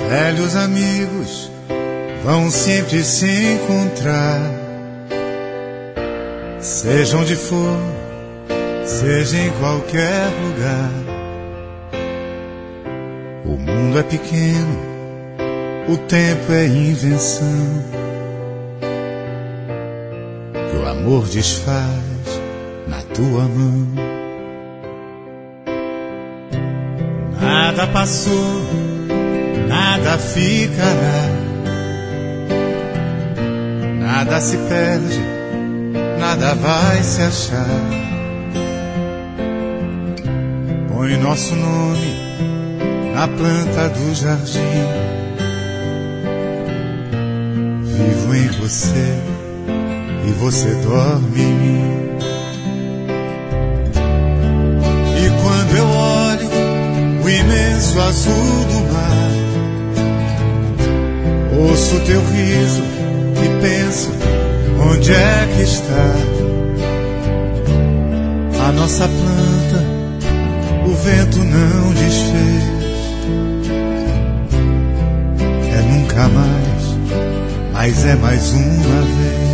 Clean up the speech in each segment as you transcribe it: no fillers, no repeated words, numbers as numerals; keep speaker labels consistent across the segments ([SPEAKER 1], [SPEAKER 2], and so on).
[SPEAKER 1] Velhos amigos vão sempre se encontrar, seja onde for, seja em qualquer lugar. O mundo é pequeno, o tempo é invenção que o amor desfaz na tua mão. Nada passou, nada ficará, nada se perde, nada vai se achar. Põe nosso nome na planta do jardim, vivo em você e você dorme em mim. E quando eu olho o imenso azul do mar, ouço teu riso e penso, onde é que está a nossa planta? O vento não desfez. É nunca mais, mas é mais uma vez.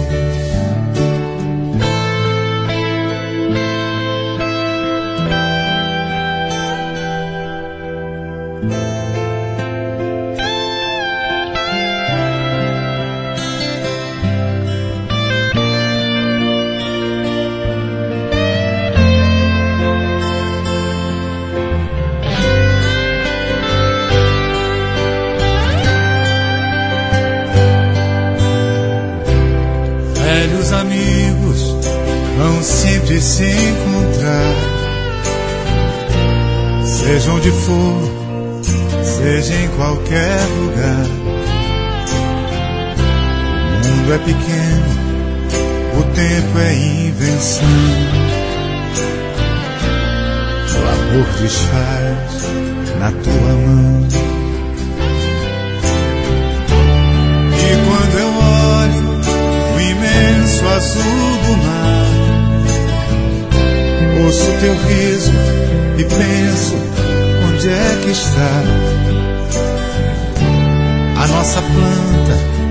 [SPEAKER 1] Velhos amigos vão sempre se encontrar, seja onde for, seja em qualquer lugar. O mundo é pequeno, o tempo é invenção, o amor desfaz na tua mão. E quando eu olho o imenso azul do mar, ouço teu riso e penso, onde é que está a nossa planta?